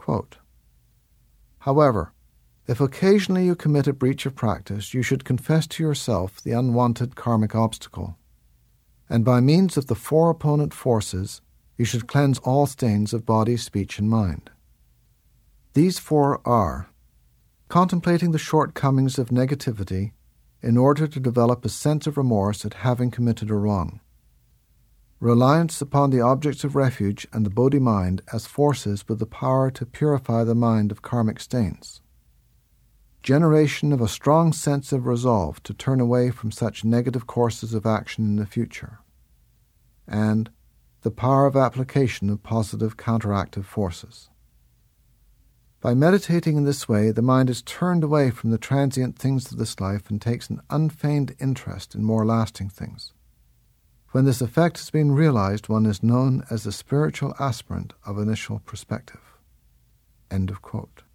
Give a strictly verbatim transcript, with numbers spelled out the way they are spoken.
Quote, however, if occasionally you commit a breach of practice, you should confess to yourself the unwanted karmic obstacle, and by means of the four opponent forces, you should cleanse all stains of body, speech, and mind. These four are contemplating the shortcomings of negativity in order to develop a sense of remorse at having committed a wrong, reliance upon the objects of refuge and the Bodhi mind as forces with the power to purify the mind of karmic stains, generation of a strong sense of resolve to turn away from such negative courses of action in the future, and the power of application of positive counteractive forces. By meditating in this way, the mind is turned away from the transient things of this life and takes an unfeigned interest in more lasting things. When this effect has been realized, one is known as the spiritual aspirant of initial perspective. End of quote.